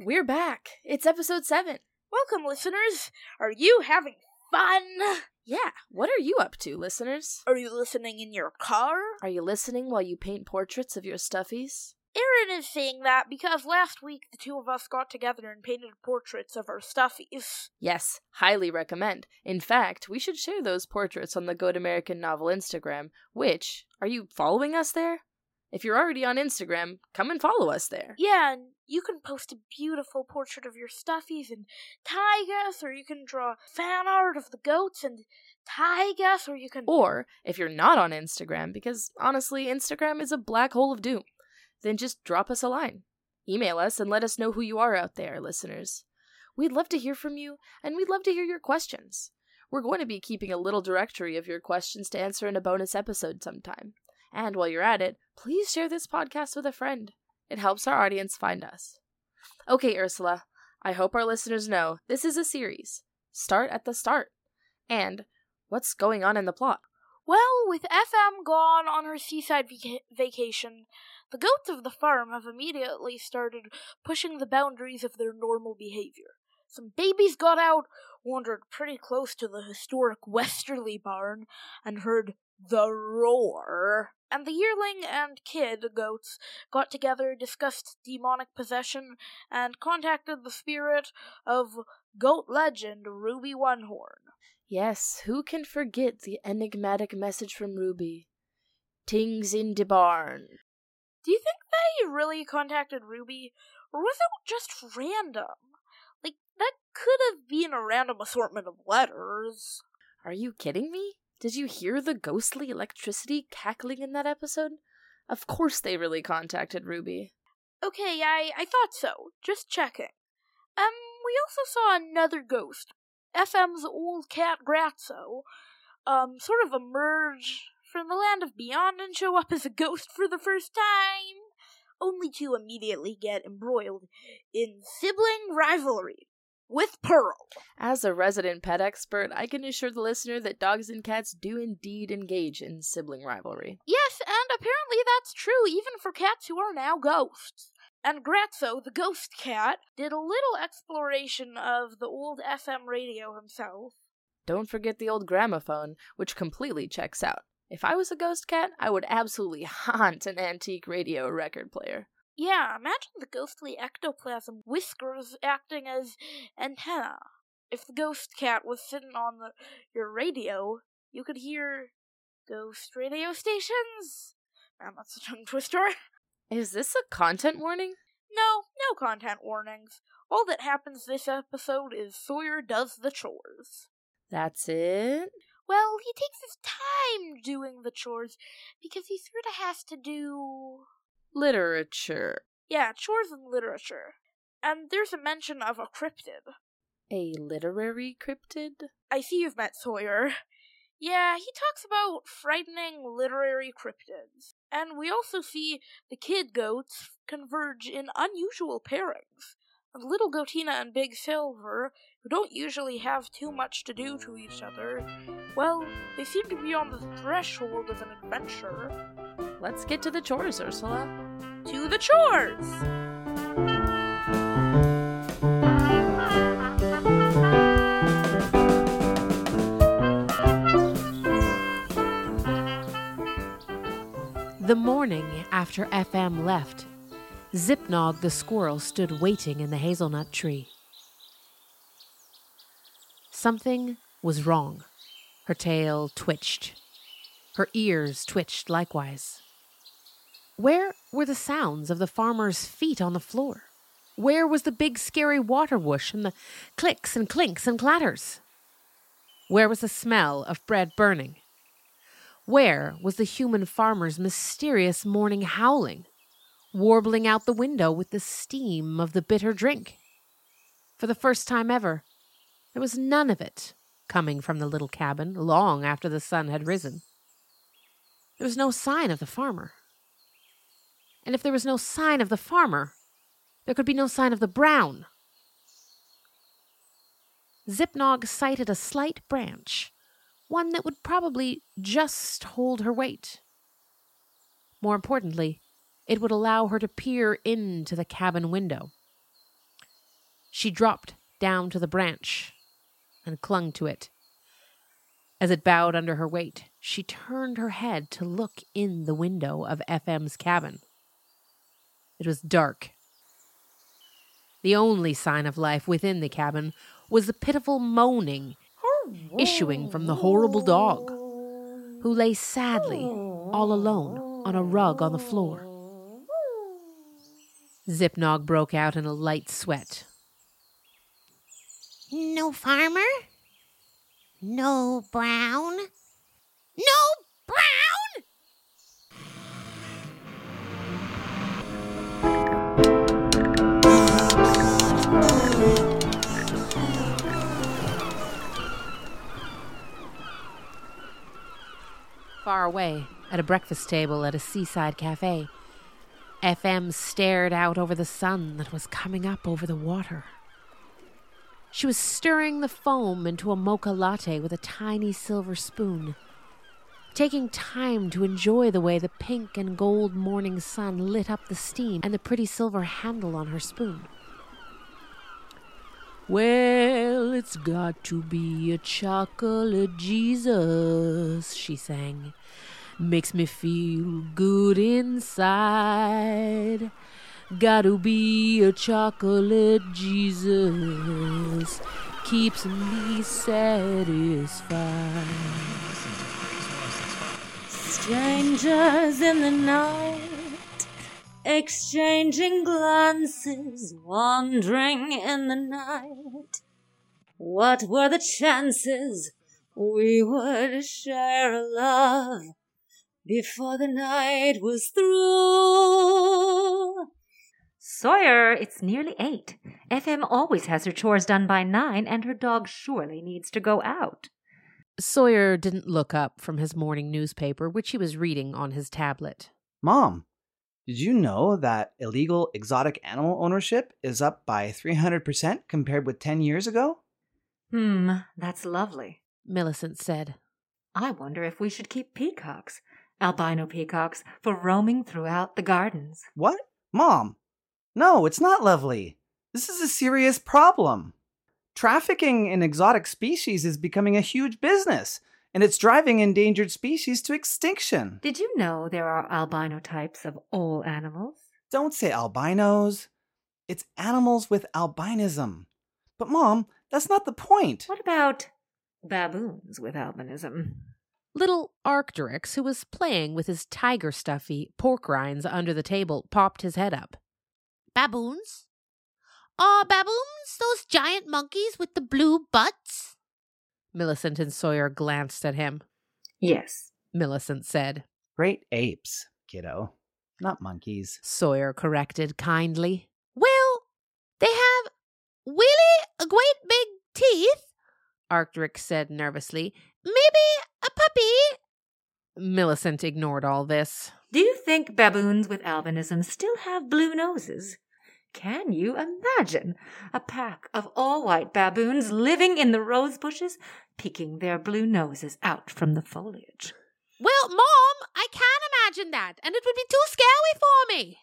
We're back. It's episode 7. Welcome, listeners. Are you having fun? Yeah, what are you up to, listeners? Are you listening in your car? Are you listening while you paint portraits of your stuffies? Aaron is saying that because last week the two of us got together and painted portraits of our stuffies. Yes, highly recommend. In fact, we should share those portraits on the Good American Novel Instagram, which, are you following us there? If you're already on Instagram, come and follow us there. Yeah, and you can post a beautiful portrait of your stuffies and tag us, or you can draw fan art of the goats and tag us, or you can... Or, if you're not on Instagram, because honestly, Instagram is a black hole of doom, then just drop us a line. Email us and let us know who you are out there, listeners. We'd love to hear from you, and we'd love to hear your questions. We're going to be keeping a little directory of your questions to answer in a bonus episode sometime. And while you're at it, please share this podcast with a friend. It helps our audience find us. Okay, Ursula, I hope our listeners know this is a series. Start at the start. And what's going on in the plot? Well, with FM gone on her seaside vacation, the goats of the farm have immediately started pushing the boundaries of their normal behavior. Some babies got out, wandered pretty close to the historic Westerly barn, and heard the roar. And the yearling and kid goats got together, discussed demonic possession, and contacted the spirit of goat legend Ruby Onehorn. Yes, who can forget the enigmatic message from Ruby? Tings in de barn. Do you think they really contacted Ruby, or was it just random? Like, that could have been a random assortment of letters. Are you kidding me? Did you hear the ghostly electricity cackling in that episode? Of course they really contacted Ruby. Okay, I thought so. Just checking. We also saw another ghost. FM's old cat Gratzo, sort of emerge from the land of beyond and show up as a ghost for the first time, only to immediately get embroiled in sibling rivalry with Pearl. As a resident pet expert, I can assure the listener that dogs and cats do indeed engage in sibling rivalry. Yes, and apparently that's true even for cats who are now ghosts. And Gratzo, the ghost cat, did a little exploration of the old FM radio himself. Don't forget the old gramophone, which completely checks out. If I was a ghost cat, I would absolutely haunt an antique radio record player. Yeah, imagine the ghostly ectoplasm whiskers acting as antenna. If the ghost cat was sitting on your radio, you could hear ghost radio stations. Man, that's a tongue twister. Is this a content warning? No content warnings. All that happens this episode is Sawyer does the chores. That's it? Well, he takes his time doing the chores because he sort of has to do... literature. Yeah, chores and literature. And there's a mention of a cryptid. A literary cryptid? I see you've met Sawyer. Yeah, he talks about frightening literary cryptids. And we also see the kid goats converge in unusual pairings. And Little Goatina and Big Silver, who don't usually have too much to do to each other, well, they seem to be on the threshold of an adventure. Let's get to the chores, Ursula. To the chores! The morning after FM left, Zipnog the squirrel stood waiting in the hazelnut tree. Something was wrong. Her tail twitched. Her ears twitched likewise. Where were the sounds of the farmer's feet on the floor? Where was the big scary water whoosh and the clicks and clinks and clatters? Where was the smell of bread burning? Where was the human farmer's mysterious morning howling, warbling out the window with the steam of the bitter drink? For the first time ever, there was none of it coming from the little cabin long after the sun had risen. There was no sign of the farmer. And if there was no sign of the farmer, there could be no sign of the brown. Zipnog sighted a slight branch, one that would probably just hold her weight. More importantly, it would allow her to peer into the cabin window. She dropped down to the branch and clung to it. As it bowed under her weight, she turned her head to look in the window of FM's cabin. It was dark. The only sign of life within the cabin was the pitiful moaning issuing from the horrible dog, who lay sadly all alone on a rug on the floor. Zipnog broke out in a light sweat. No farmer? No Brown? No Brown? Far away, at a breakfast table at a seaside cafe, FM stared out over the sun that was coming up over the water. She was stirring the foam into a mocha latte with a tiny silver spoon, taking time to enjoy the way the pink and gold morning sun lit up the steam and the pretty silver handle on her spoon. Well, it's got to be a chocolate Jesus, she sang. Makes me feel good inside. Gotta be a chocolate Jesus. Keeps me satisfied. Strangers in the night, exchanging glances, wandering in the night. What were the chances we would share a love before the night was through? Sawyer, it's nearly 8. FM always has her chores done by 9, and her dog surely needs to go out. Sawyer didn't look up from his morning newspaper, which he was reading on his tablet. Mom, did you know that illegal exotic animal ownership is up by 300% compared with 10 years ago? That's lovely, Millicent said. I wonder if we should keep peacocks, albino peacocks, for roaming throughout the gardens. What? Mom, no, it's not lovely. This is a serious problem. Trafficking in exotic species is becoming a huge business, and it's driving endangered species to extinction. Did you know there are albino types of all animals? Don't say albinos. It's animals with albinism. But Mom, that's not the point. What about baboons with albinism? Little Arcturus, who was playing with his tiger stuffy pork rinds under the table, popped his head up. Baboons? Are baboons those giant monkeys with the blue butts? Millicent and Sawyer glanced at him. Yes, Millicent said. Great apes, kiddo. Not monkeys. Sawyer corrected kindly. Well, they have really a great big teeth, Arcturus said nervously. Maybe a puppy. Millicent ignored all this. Do you think baboons with albinism still have blue noses? Can you imagine a pack of all-white baboons living in the rose bushes, peeking their blue noses out from the foliage? Well, Mom, I can imagine that, and it would be too scary for me.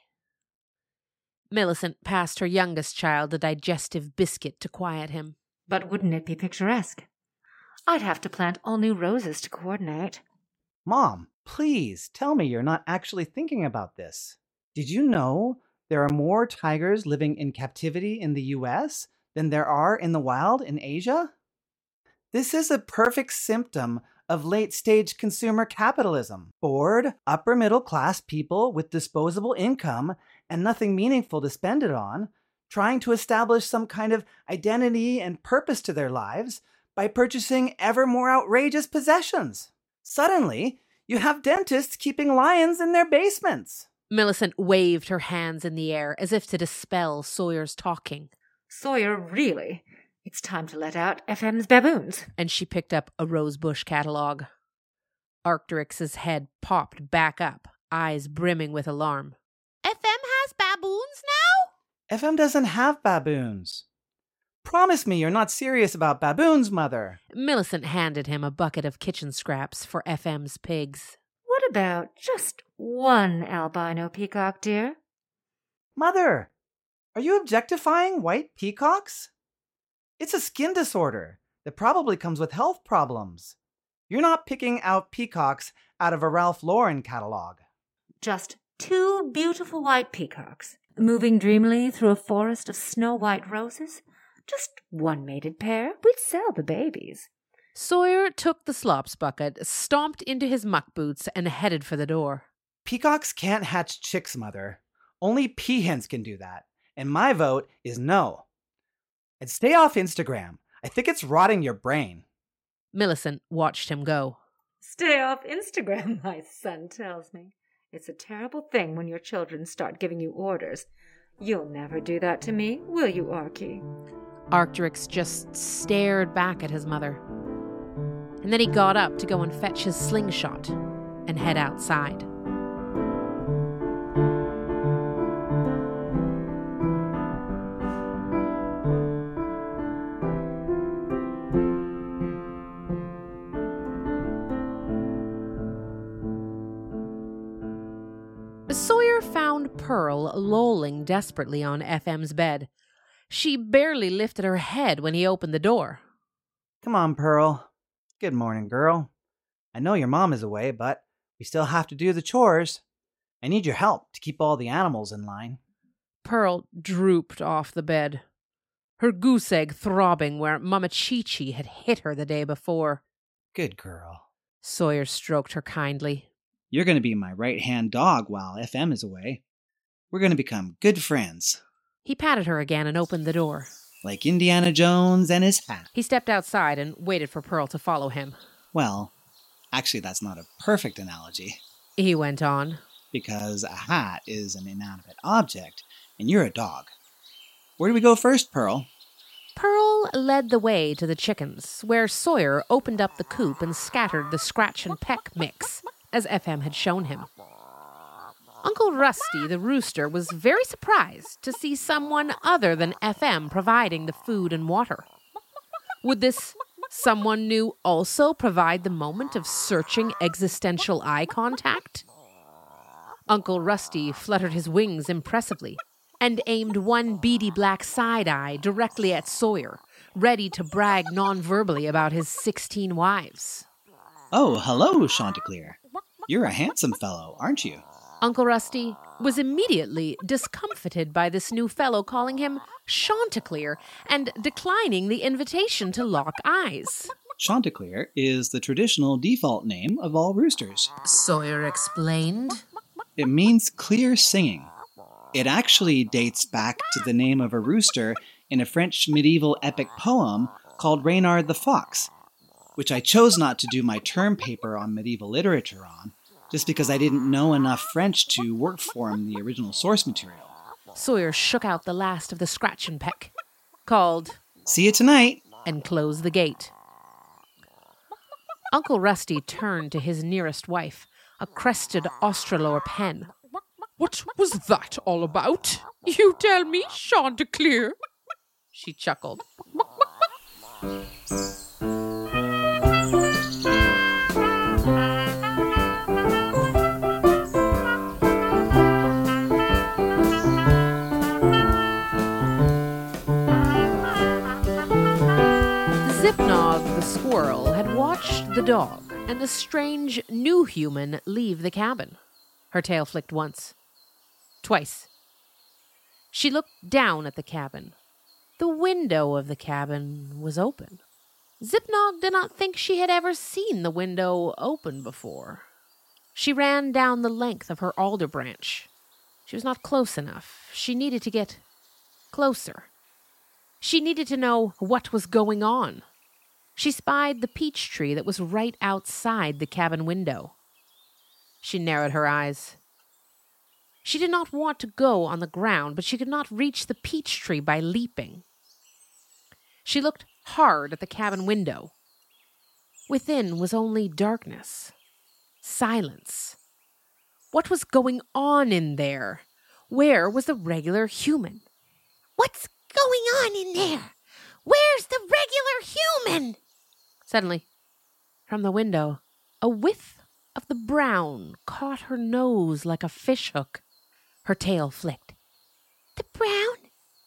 Millicent passed her youngest child a digestive biscuit to quiet him. But wouldn't it be picturesque? I'd have to plant all new roses to coordinate. Mom, please tell me you're not actually thinking about this. Did you know there are more tigers living in captivity in the US than there are in the wild in Asia? This is a perfect symptom of late-stage consumer capitalism. Bored, upper-middle-class people with disposable income and nothing meaningful to spend it on, trying to establish some kind of identity and purpose to their lives by purchasing ever more outrageous possessions. Suddenly, you have dentists keeping lions in their basements. Millicent waved her hands in the air as if to dispel Sawyer's talking. Sawyer, really? It's time to let out FM's baboons. And she picked up a rosebush catalog. Arcturus's head popped back up, eyes brimming with alarm. FM has baboons now? FM doesn't have baboons. Promise me you're not serious about baboons, Mother. Millicent handed him a bucket of kitchen scraps for FM's pigs. What about just one albino peacock, dear? Mother, Are you objectifying white peacocks? It's a skin disorder that probably comes with health problems. You're not picking out peacocks out of a Ralph Lauren catalog. Just 2 beautiful white peacocks, moving dreamily through a forest of snow-white roses. Just one mated pair. We'd sell the babies. Sawyer took the slops bucket, stomped into his muck boots, and headed for the door. Peacocks can't hatch chicks, Mother. Only peahens can do that. And my vote is no. And stay off Instagram. I think it's rotting your brain. Millicent watched him go. Stay off Instagram, my son tells me. It's a terrible thing when your children start giving you orders. You'll never do that to me, will you, Archie? Arcturus just stared back at his mother. And then he got up to go and fetch his slingshot and head outside. Sawyer found Pearl lolling desperately on FM's bed. She barely lifted her head when he opened the door. Come on, Pearl. Good morning, girl. I know your mom is away, but we still have to do the chores. I need your help to keep all the animals in line. Pearl drooped off the bed, her goose egg throbbing where Mama Chi-Chi had hit her the day before. Good girl. Sawyer stroked her kindly. You're going to be my right-hand dog while FM is away. We're going to become good friends. He patted her again and opened the door. Like Indiana Jones and his hat. He stepped outside and waited for Pearl to follow him. Well, actually that's not a perfect analogy. He went on. Because a hat is an inanimate object, and you're a dog. Where do we go first, Pearl? Pearl led the way to the chickens, where Sawyer opened up the coop and scattered the scratch and peck mix, as FM had shown him. Uncle Rusty, the rooster, was very surprised to see someone other than FM providing the food and water. Would this someone new also provide the moment of searching existential eye contact? Uncle Rusty fluttered his wings impressively and aimed one beady black side eye directly at Sawyer, ready to brag non-verbally about his 16 wives. Oh, hello, Chanticleer. You're a handsome fellow, aren't you? Uncle Rusty was immediately discomfited by this new fellow calling him Chanticleer and declining the invitation to lock eyes. Chanticleer is the traditional default name of all roosters. Sawyer explained. It means clear singing. It actually dates back to the name of a rooster in a French medieval epic poem called Reynard the Fox, which I chose not to do my term paper on medieval literature on, just because I didn't know enough French to work form the original source material. Sawyer shook out the last of the scratch and peck, called, "See you tonight," and closed the gate. Uncle Rusty turned to his nearest wife, a crested Australorp hen. What was that all about? You tell me, Chanticleer. She chuckled. Zipnog the squirrel had watched the dog and the strange new human leave the cabin. Her tail flicked once. Twice. She looked down at the cabin. The window of the cabin was open. Zipnog did not think she had ever seen the window open before. She ran down the length of her alder branch. She was not close enough. She needed to get closer. She needed to know what was going on. She spied the peach tree that was right outside the cabin window. She narrowed her eyes. She did not want to go on the ground, but she could not reach the peach tree by leaping. She looked hard at the cabin window. Within was only darkness, silence. What was going on in there? Where was the regular human? What's going on in there? Where's the regular human? Suddenly, from the window, a whiff of the brown caught her nose like a fishhook. Her tail flicked. The brown?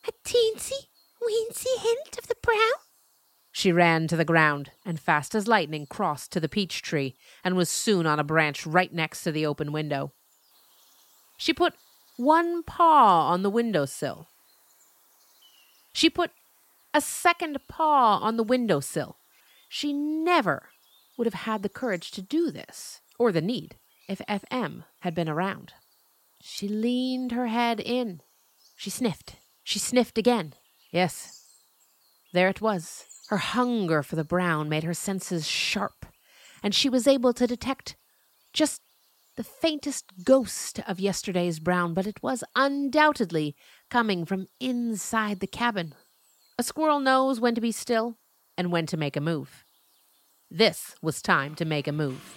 A teensy, weensy hint of the brown? She ran to the ground and fast as lightning crossed to the peach tree and was soon on a branch right next to the open window. She put one paw on the windowsill. She put a second paw on the windowsill. She never would have had the courage to do this, or the need, if FM had been around. She leaned her head in. She sniffed. She sniffed again. Yes, there it was. Her hunger for the brown made her senses sharp, and she was able to detect just the faintest ghost of yesterday's brown, but it was undoubtedly coming from inside the cabin. A squirrel knows when to be still and when to make a move. This was time to make a move.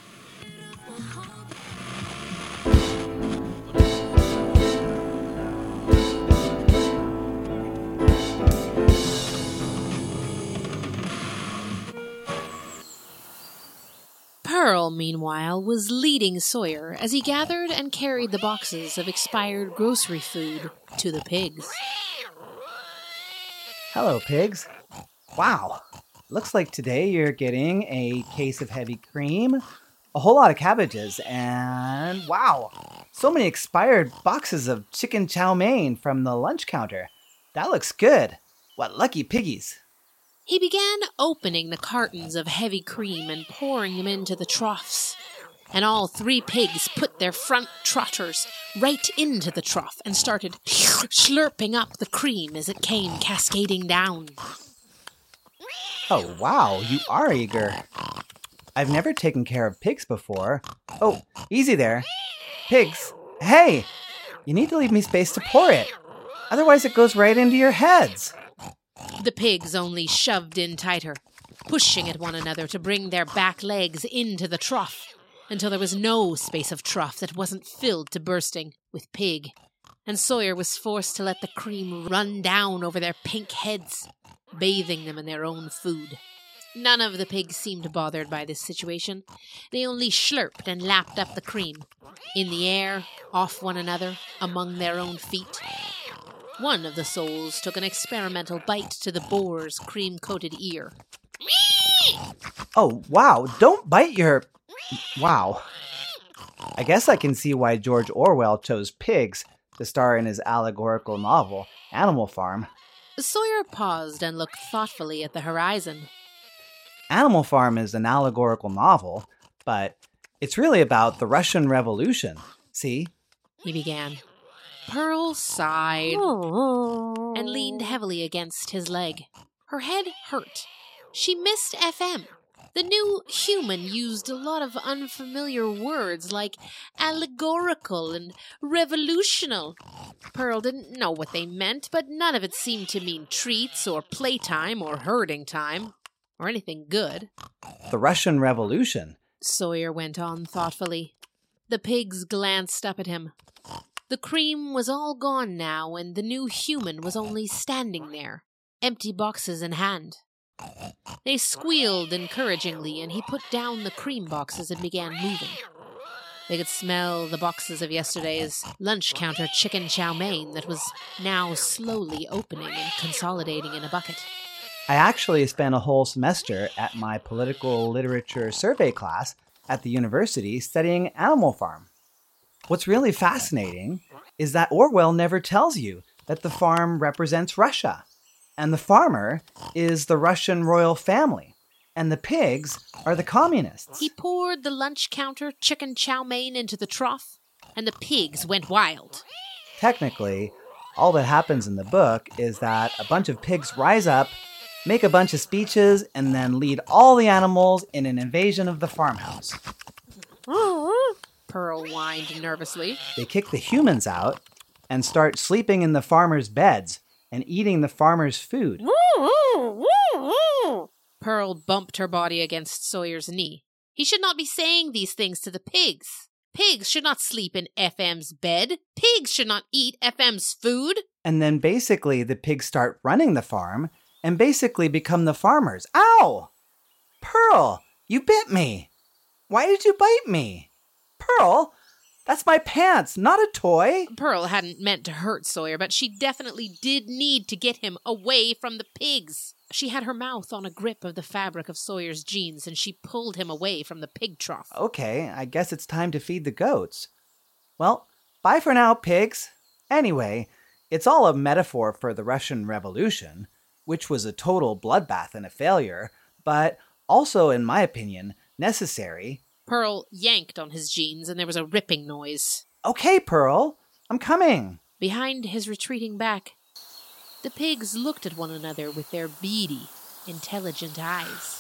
Pearl, meanwhile, was leading Sawyer as he gathered and carried the boxes of expired grocery food to the pigs. Hello, pigs. Wow. Looks like today you're getting a case of heavy cream, a whole lot of cabbages, and wow, so many expired boxes of chicken chow mein from the lunch counter. That looks good. What lucky piggies. He began opening the cartons of heavy cream and pouring them into the troughs. And all three pigs put their front trotters right into the trough and started slurping up the cream as it came cascading down. Oh, wow, you are eager. I've never taken care of pigs before. Oh, easy there. Pigs, hey! You need to leave me space to pour it. Otherwise it goes right into your heads. The pigs only shoved in tighter, pushing at one another to bring their back legs into the trough, until there was no space of trough that wasn't filled to bursting with pig, and Sawyer was forced to let the cream run down over their pink heads, bathing them in their own food. None of the pigs seemed bothered by this situation. They only slurped and lapped up the cream, in the air, off one another, among their own feet. One of the souls took an experimental bite to the boar's cream-coated ear. Oh, wow, don't bite your... Wow. I guess I can see why George Orwell chose pigs to star in his allegorical novel, Animal Farm. Sawyer paused and looked thoughtfully at the horizon. Animal Farm is an allegorical novel, but it's really about the Russian Revolution, see? He began. Pearl sighed and leaned heavily against his leg. Her head hurt. She missed FM. The new human used a lot of unfamiliar words like allegorical and revolutional. Pearl didn't know what they meant, but none of it seemed to mean treats or playtime or herding time or anything good. The Russian Revolution, Sawyer went on thoughtfully. The pigs glanced up at him. The cream was all gone now, and the new human was only standing there, empty boxes in hand. They squealed encouragingly, and he put down the cream boxes and began moving. They could smell the boxes of yesterday's lunch counter chicken chow mein that was now slowly opening and consolidating in a bucket. I actually spent a whole semester at my political literature survey class at the university studying Animal Farm. What's really fascinating is that Orwell never tells you that the farm represents Russia, and the farmer is the Russian royal family, and the pigs are the communists. He poured the lunch counter chicken chow mein into the trough, and the pigs went wild. Technically, all that happens in the book is that a bunch of pigs rise up, make a bunch of speeches, and then lead all the animals in an invasion of the farmhouse. Pearl whined nervously. They kick the humans out and start sleeping in the farmers' beds and eating the farmers' food. Pearl bumped her body against Sawyer's knee. He should not be saying these things to the pigs. Pigs should not sleep in FM's bed. Pigs should not eat FM's food. And then basically the pigs start running the farm and basically become the farmers. Ow! Pearl, you bit me. Why did you bite me? Pearl, That's my pants, not a toy. Pearl hadn't meant to hurt Sawyer, but she definitely did need to get him away from the pigs. She had her mouth on a grip of the fabric of Sawyer's jeans, and she pulled him away from the pig trough. Okay, I guess it's time to feed the goats. Well, bye for now, pigs. Anyway, it's all a metaphor for the Russian Revolution, which was a total bloodbath and a failure, but also, in my opinion, necessary. Pearl yanked on his jeans, and there was a ripping noise. Okay, Pearl, I'm coming. Behind his retreating back, the pigs looked at one another with their beady, intelligent eyes.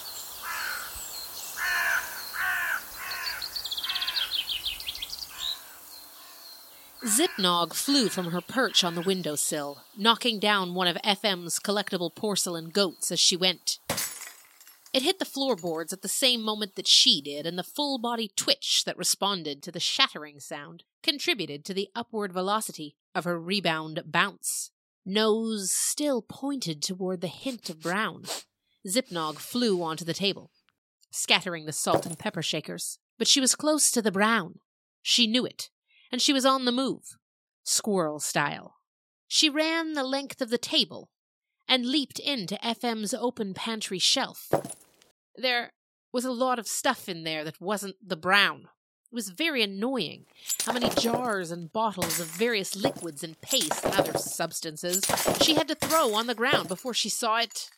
Zipnog flew from her perch on the windowsill, knocking down one of FM's collectible porcelain goats as she went. It hit the floorboards at the same moment that she did, and the full-body twitch that responded to the shattering sound contributed to the upward velocity of her rebound bounce. Nose still pointed toward the hint of brown. Zipnog flew onto the table, scattering the salt and pepper shakers. But she was close to the brown. She knew it, and she was on the move, squirrel style. She ran the length of the table and leaped into FM's open pantry shelf. There was a lot of stuff in there that wasn't the brown. It was very annoying how many jars and bottles of various liquids and paste and other substances she had to throw on the ground before she saw it.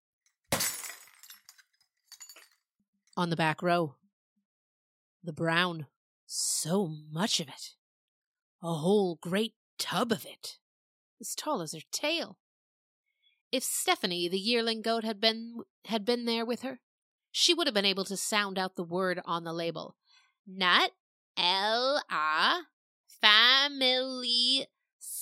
On the back row, the brown, so much of it. A whole great tub of it, as tall as her tail. If Stephanie, the yearling goat, had been there with her, she would have been able to sound out the word on the label. Nut, L-A, family,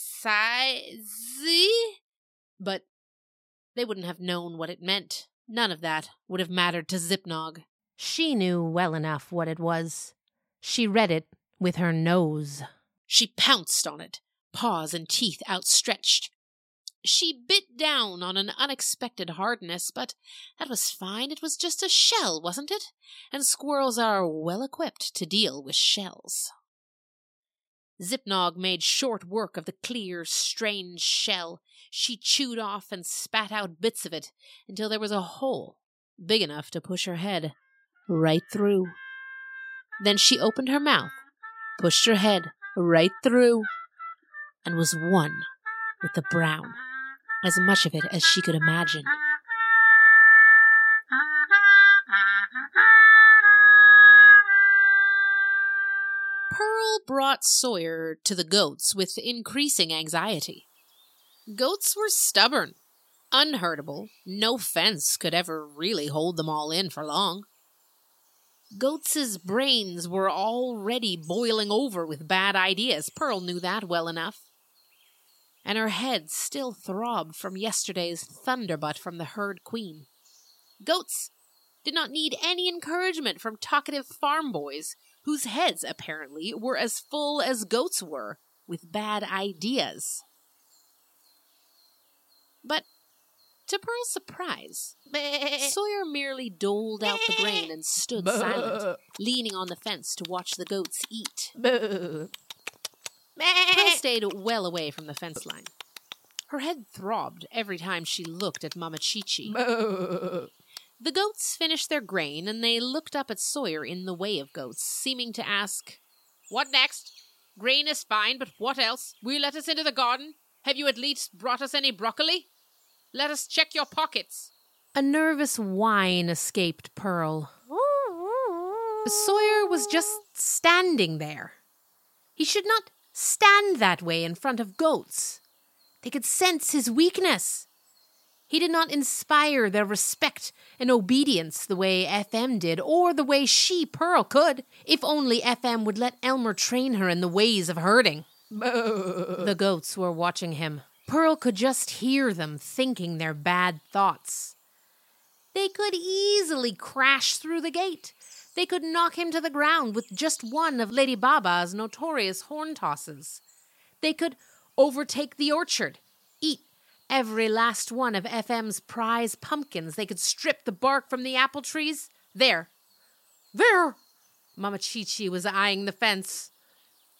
size. But they wouldn't have known what it meant. None of that would have mattered to Zipnog. She knew well enough what it was. She read it with her nose. She pounced on it, paws and teeth outstretched. She bit down on an unexpected hardness, but that was fine. It was just a shell, wasn't it? And squirrels are well equipped to deal with shells. Zipnog made short work of the clear, strange shell. She chewed off and spat out bits of it until there was a hole big enough to push her head right through. Then she opened her mouth, pushed her head right through, and was one with the brown, as much of it as she could imagine. Pearl brought Sawyer to the goats with increasing anxiety. Goats were stubborn, unhurtable. No fence could ever really hold them all in for long. Goats' brains were already boiling over with bad ideas. Pearl knew that well enough. And her head still throbbed from yesterday's thunderbutt from the herd queen. Goats did not need any encouragement from talkative farm boys, whose heads, apparently, were as full as goats were, with bad ideas. But, to Pearl's surprise, Sawyer merely doled out the grain and stood silent, leaning on the fence to watch the goats eat. Pearl stayed well away from the fence line. Her head throbbed every time she looked at Mama Chi-Chi. The goats finished their grain, and they looked up at Sawyer in the way of goats, seeming to ask, "What next? Grain is fine, but what else? Will you let us into the garden? Have you at least brought us any broccoli? Let us check your pockets." A nervous whine escaped Pearl. Sawyer was just standing there. He should not stand that way in front of goats. They could sense his weakness. He did not inspire their respect and obedience the way FM did, or the way she, Pearl, could, if only FM would let Elmer train her in the ways of herding. The goats were watching him. Pearl could just hear them thinking their bad thoughts. They could easily crash through the gate. They could knock him to the ground with just one of Lady Baba's notorious horn tosses. They could overtake the orchard, eat every last one of FM's prize pumpkins. They could strip the bark from the apple trees. There! Mama Chi-Chi was eyeing the fence.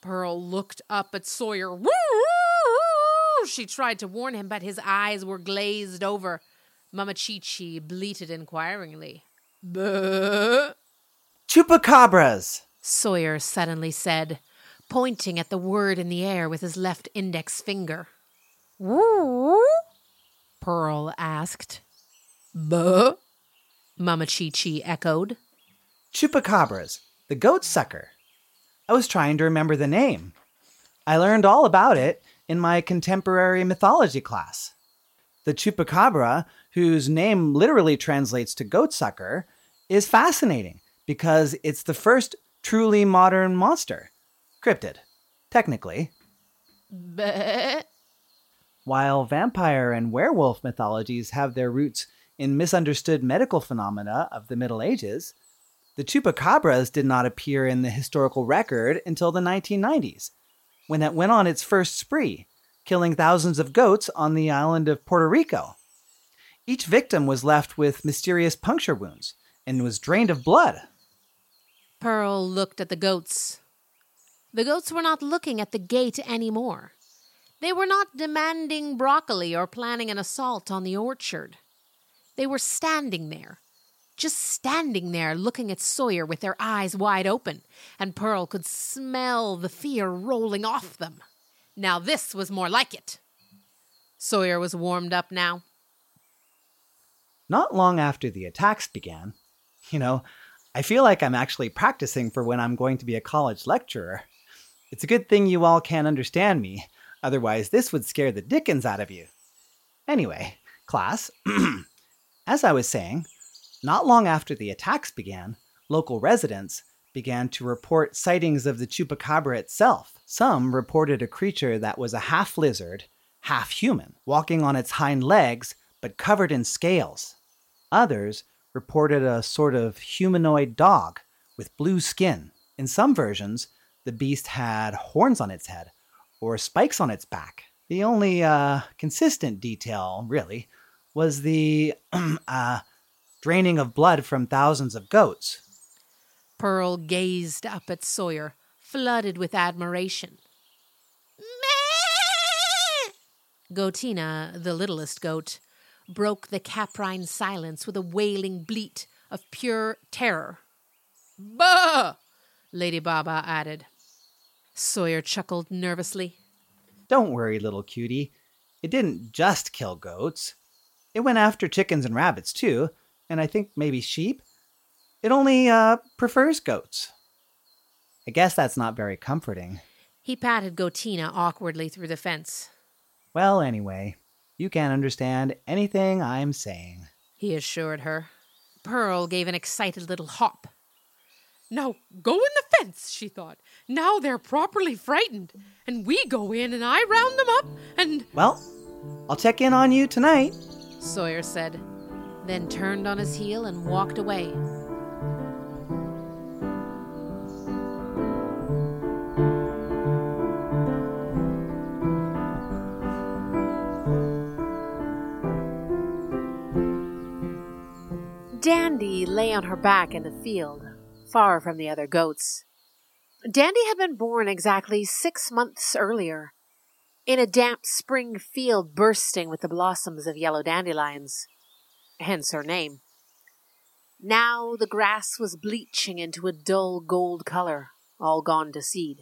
Pearl looked up at Sawyer. Woo! She tried to warn him, but his eyes were glazed over. Mama Chi-Chi bleated inquiringly. Buh! Chupacabras! Sawyer suddenly said, pointing at the word in the air with his left index finger. Woo? Pearl asked. Buh? Mama Chi-Chi echoed. Chupacabras, the goat sucker. I was trying to remember the name. I learned all about it in my contemporary mythology class. The chupacabra, whose name literally translates to goat sucker, is fascinating because it's the first truly modern monster. Cryptid, technically. Buh? While vampire and werewolf mythologies have their roots in misunderstood medical phenomena of the Middle Ages, the chupacabras did not appear in the historical record until the 1990s, when it went on its first spree, killing thousands of goats on the island of Puerto Rico. Each victim was left with mysterious puncture wounds and was drained of blood. Pearl looked at the goats. The goats were not looking at the gate anymore. They were not demanding broccoli or planning an assault on the orchard. They were standing there, just standing there looking at Sawyer with their eyes wide open, and Pearl could smell the fear rolling off them. Now this was more like it. Sawyer was warmed up now. Not long after the attacks began, I feel like I'm actually practicing for when I'm going to be a college lecturer. It's a good thing you all can't understand me, otherwise this would scare the dickens out of you. Anyway, class, as I was saying, not long after the attacks began, local residents began to report sightings of the chupacabra itself. Some reported a creature that was a half lizard, half human, walking on its hind legs but covered in scales. Others reported a sort of humanoid dog with blue skin. In some versions, the beast had horns on its head or spikes on its back. The only consistent detail, really, was the draining of blood from thousands of goats. Pearl gazed up at Sawyer, flooded with admiration. Goatina, the littlest goat, broke the caprine silence with a wailing bleat of pure terror. Bah! Lady Baba added. Sawyer chuckled nervously. Don't worry, little cutie. It didn't just kill goats. It went after chickens and rabbits, too, and I think maybe sheep. It only prefers goats. I guess that's not very comforting. He patted Goatina awkwardly through the fence. Well, anyway, you can't understand anything I'm saying, he assured her. Pearl gave an excited little hop. Now go in the fence, she thought. Now they're properly frightened. And we go in and I round them up and... Well, I'll check in on you tonight, Sawyer said, then turned on his heel and walked away. Dandy lay on her back in the field, far from the other goats. Dandy had been born exactly 6 months earlier, in a damp spring field bursting with the blossoms of yellow dandelions, hence her name. Now the grass was bleaching into a dull gold color, all gone to seed.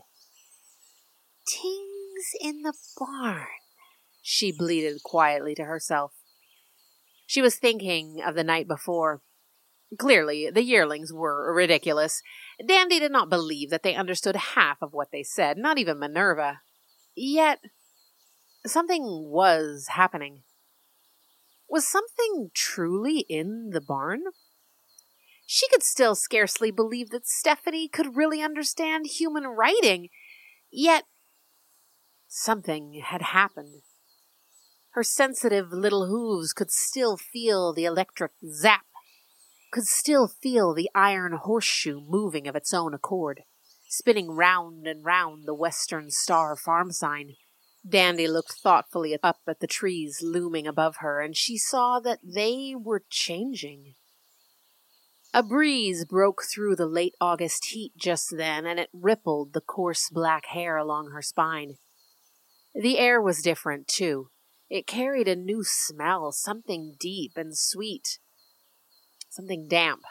"Tings in the barn," she bleated quietly to herself. She was thinking of the night before. Clearly, the yearlings were ridiculous. Dandy did not believe that they understood half of what they said, not even Minerva. Yet, something was happening. Was something truly in the barn? She could still scarcely believe that Stephanie could really understand human writing. Yet, something had happened. Her sensitive little hooves could still feel the electric zap, could still feel the iron horseshoe moving of its own accord, spinning round and round the Western Star farm sign. Dandy looked thoughtfully up at the trees looming above her, and she saw that they were changing. A breeze broke through the late August heat just then, and it rippled the coarse black hair along her spine. The air was different, too. It carried a new smell, something deep and sweet, something damp.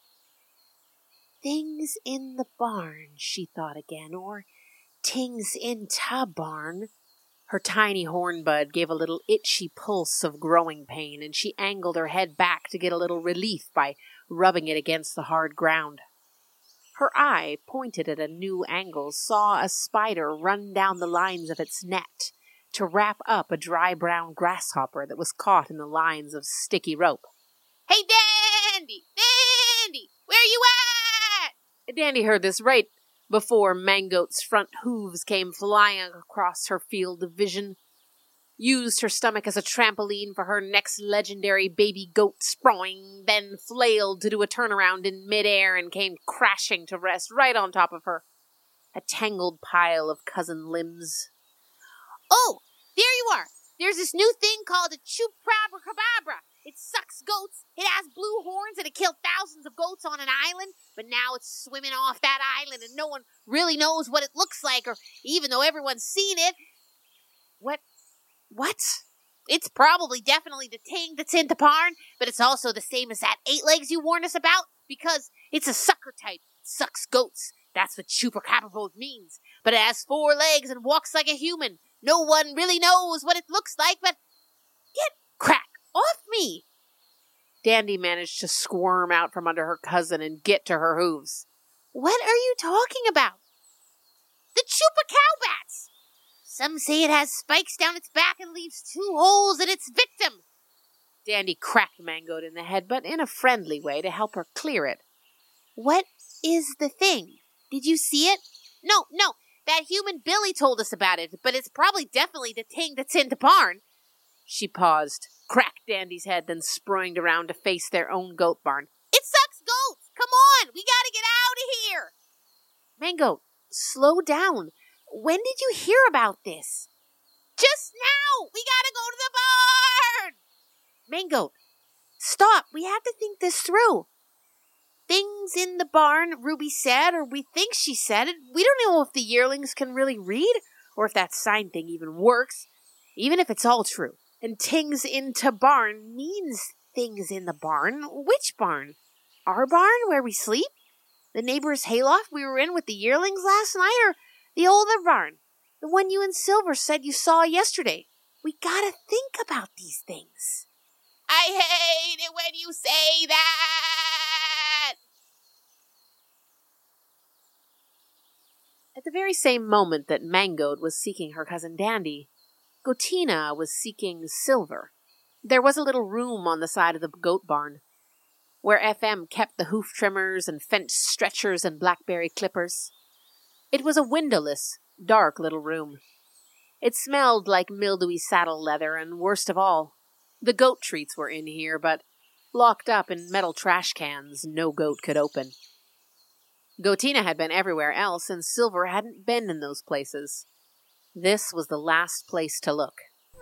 Things in the barn, she thought again, or tings in ta barn. Her tiny hornbud gave a little itchy pulse of growing pain, and she angled her head back to get a little relief by rubbing it against the hard ground. Her eye, pointed at a new angle, saw a spider run down the lines of its net to wrap up a dry brown grasshopper that was caught in the lines of sticky rope. "Hey, Dandy! Dandy! Where you at?" Dandy heard this right before Mangoat's front hooves came flying across her field of vision, used her stomach as a trampoline for her next legendary baby goat sprawling, then flailed to do a turnaround in midair and came crashing to rest right on top of her, a tangled pile of cousin limbs. Oh, there you are. There's this new thing called a Chupacabra. It sucks goats, it has blue horns, and it killed thousands of goats on an island, but now it's swimming off that island and no one really knows what it looks like, or even though everyone's seen it. What? It's probably definitely the thing that's in the barn, but it's also the same as that 8 legs you warned us about, because it's a sucker type. It sucks goats. That's what Chupacabra means. But it has 4 legs and walks like a human. No one really knows what it looks like, but get crack off me. Dandy managed to squirm out from under her cousin and get to her hooves. What are you talking about? The Chupacabra! Some say it has spikes down its back and leaves 2 holes in its victim. Dandy cracked Mangoat in the head, but in a friendly way to help her clear it. What is the thing? Did you see it? No, that human Billy told us about it, but it's probably definitely the thing that's in the barn. She paused, cracked Dandy's head, then springed around to face their own goat barn. It sucks goats! Come on! We gotta get out of here! Mangoat, slow down. When did you hear about this? Just now! We gotta go to the barn! Mangoat, stop. We have to think this through. Things in the barn, Ruby said, or we think she said it. We don't know if the yearlings can really read, or if that sign thing even works, even if it's all true. And tings into barn means things in the barn. Which barn? Our barn where we sleep? The neighbor's hayloft we were in with the yearlings last night? Or the older barn? The one you and Silver said you saw yesterday? We gotta think about these things. I hate it when you say that! At the very same moment that Mangoat was seeking her cousin Dandy, Goatina was seeking Silver. There was a little room on the side of the goat barn, where FM kept the hoof trimmers and fence stretchers and blackberry clippers. It was a windowless, dark little room. It smelled like mildewy saddle leather, and worst of all, the goat treats were in here, but locked up in metal trash cans no goat could open. Goatina had been everywhere else, and Silver hadn't been in those places. This was the last place to look.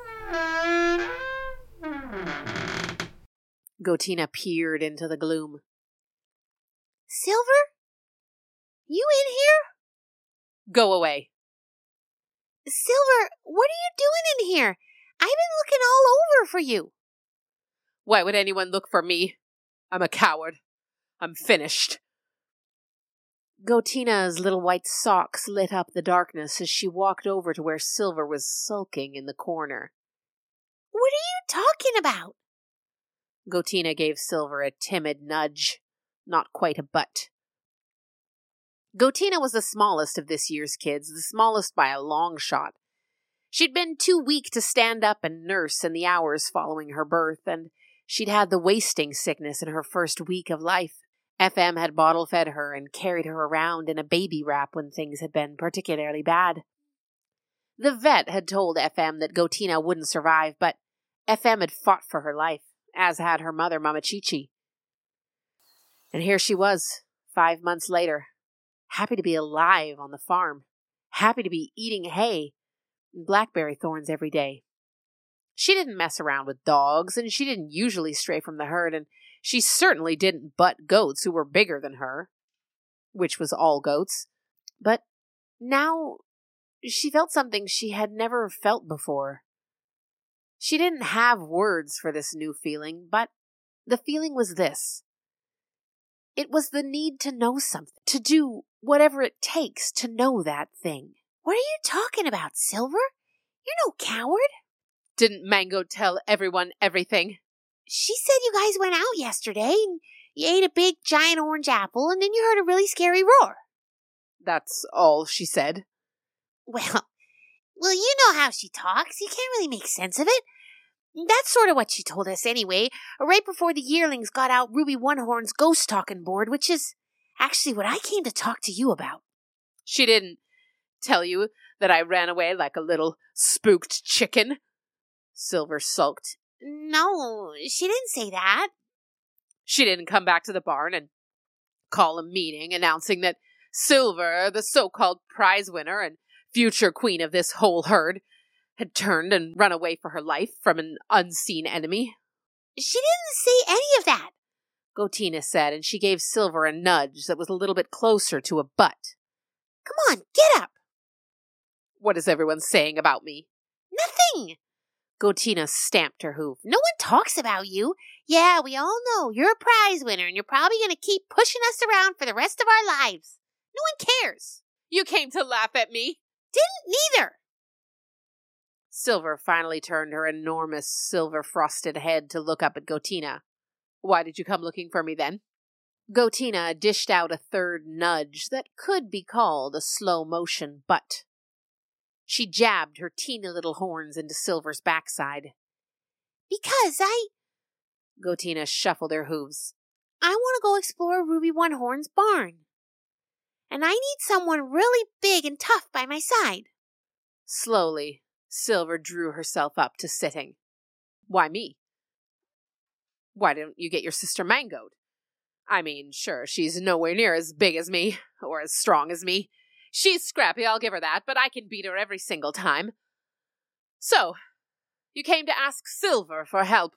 Goatina peered into the gloom. Silver? You in here? Go away. Silver, what are you doing in here? I've been looking all over for you. Why would anyone look for me? I'm a coward. I'm finished. Goatina's little white socks lit up the darkness as she walked over to where Silver was sulking in the corner. What are you talking about? Goatina gave Silver a timid nudge, not quite a butt. Goatina was the smallest of this year's kids, the smallest by a long shot. She'd been too weak to stand up and nurse in the hours following her birth, and she'd had the wasting sickness in her first week of life. FM had bottle-fed her and carried her around in a baby wrap when things had been particularly bad. The vet had told FM that Goatina wouldn't survive, but FM had fought for her life, as had her mother, Mama Chi-Chi. And here she was, 5 months later, happy to be alive on the farm, happy to be eating hay and blackberry thorns every day. She didn't mess around with dogs, and she didn't usually stray from the herd, and She certainly didn't butt goats who were bigger than her, which was all goats. But now she felt something she had never felt before. She didn't have words for this new feeling, but the feeling was this. It was the need to know something, to do whatever it takes to know that thing. What are you talking about, Silver? You're no coward. Didn't Mango tell everyone everything? She said you guys went out yesterday and you ate a big giant orange apple and then you heard a really scary roar. That's all she said. Well, you know how she talks. You can't really make sense of it. That's sort of what she told us anyway, right before the yearlings got out Ruby One-Horn's ghost talking board, which is actually what I came to talk to you about. She didn't tell you that I ran away like a little spooked chicken? Silver sulked. No, she didn't say that. She didn't come back to the barn and call a meeting announcing that Silver, the so-called prize winner and future queen of this whole herd, had turned and run away for her life from an unseen enemy. She didn't say any of that, Gotina said, and she gave Silver a nudge that was a little bit closer to a butt. Come on, get up. What is everyone saying about me? Nothing. Gotina stamped her hoof. No one talks about you. Yeah, we all know you're a prize winner and you're probably going to keep pushing us around for the rest of our lives. No one cares. You came to laugh at me? Didn't neither. Silver finally turned her enormous silver-frosted head to look up at Gotina. Why did you come looking for me then? Gotina dished out a third nudge that could be called a slow-motion butt. She jabbed her teeny little horns into Silver's backside. Because Gotina shuffled her hooves. I want to go explore Ruby One-Horn's barn. And I need someone really big and tough by my side. Slowly, Silver drew herself up to sitting. Why me? Why don't you get your sister Mangoed? I mean, sure, she's nowhere near as big as me, or as strong as me. She's scrappy, I'll give her that, but I can beat her every single time. So, you came to ask Silver for help.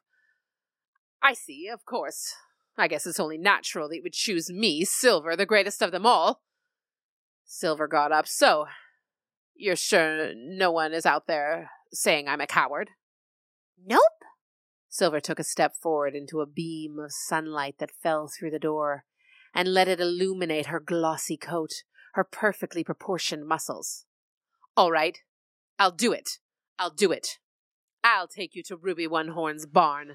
I see, of course. I guess it's only natural that you would choose me, Silver, the greatest of them all. Silver got up. So, you're sure no one is out there saying I'm a coward? Nope. Silver took a step forward into a beam of sunlight that fell through the door and let it illuminate her glossy coat, her perfectly proportioned muscles. All right, I'll do it. I'll take you to Ruby One-Horn's barn.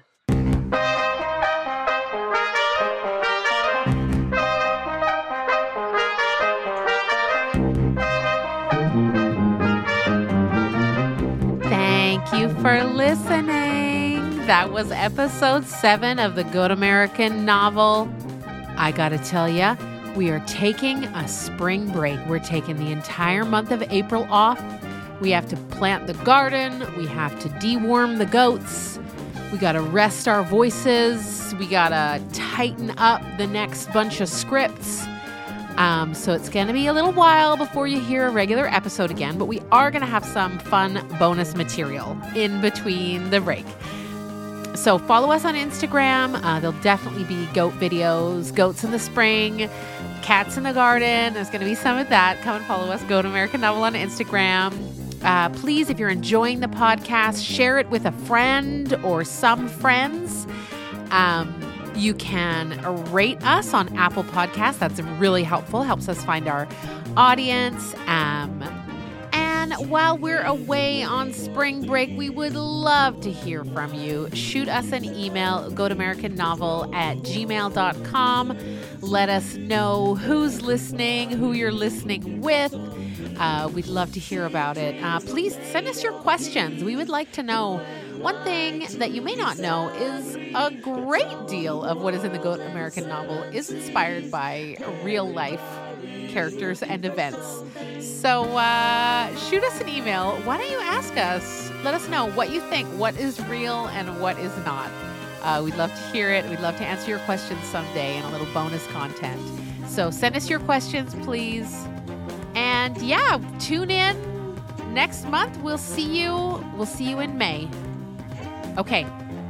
Thank you for listening. That was episode 7 of the Good American novel. I gotta tell ya, we are taking a spring break. We're taking the entire month of April off. We have to plant the garden. We have to deworm the goats. We gotta rest our voices. We gotta tighten up the next bunch of scripts. So it's going to be a little while before you hear a regular episode again, but we are going to have some fun bonus material in between the break. So follow us on Instagram. There'll definitely be goat videos, goats in the spring, cats in the garden. There's going to be some of that. Come and follow us, Goat American Novel on Instagram. Please, if you're enjoying the podcast, share it with a friend or some friends. You can rate us on Apple Podcasts. That's really helpful. Helps us find our audience. And while we're away on spring break, we would love to hear from you. Shoot us an email, goatamericannovel@gmail.com. Let us know who's listening, who you're listening with. We'd love to hear about it. Please send us your questions. We would like to know. One thing that you may not know is a great deal of what is in the Goat American novel is inspired by real life characters and events. So shoot us an email. Why don't you ask us? Let us know what you think, what is real and what is not. We'd love to hear it. We'd love to answer your questions someday in a little bonus content. So send us your questions, please. And yeah, tune in next month. We'll see you in May. Okay.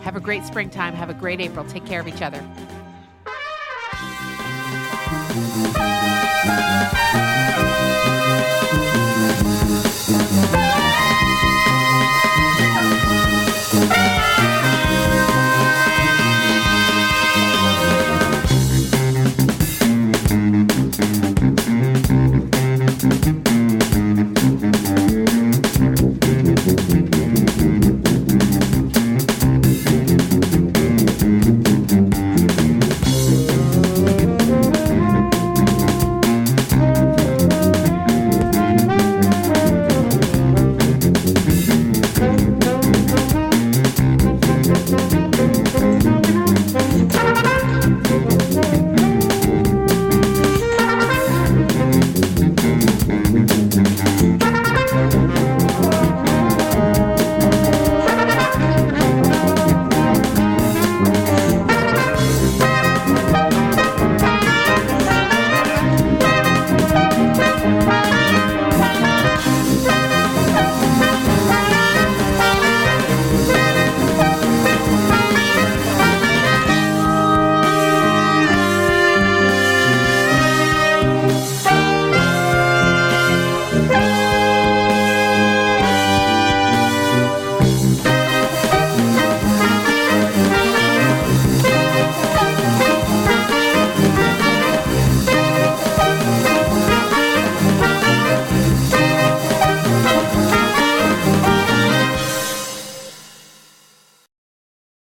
Have a great springtime. Have a great April. Take care of each other.